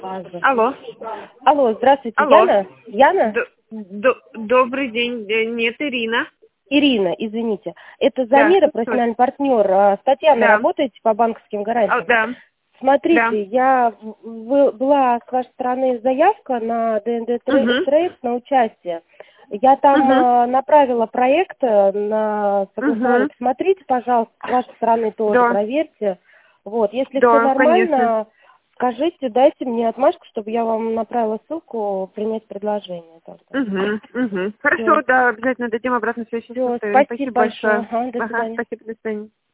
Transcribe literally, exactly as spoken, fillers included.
Алло. Алло, здравствуйте, Алло. Яна? Яна? Д- д- добрый день. Э, Нет, Ирина. Ирина, извините. Это Да. Замира, профессиональный партнер. А, с Татьяной Да. работаете по банковским А, гарантиям? да. Да. Смотрите, я в- в- была с вашей стороны заявка на ДНД Угу. Трейд на участие. Я там Угу. а, направила проект э, на согласование. Угу. Посмотрите, пожалуйста, с вашей стороны тоже Да. проверьте. Вот, если все Да, конечно. нормально, скажите, дайте мне отмашку, чтобы я вам направила ссылку принять предложение. Угу. Угу. Все, Хорошо, да, обязательно дадим обратную связь. все, Спасибо спасибо большое. большое. Ага, до Ага, свидания. спасибо, до свидания.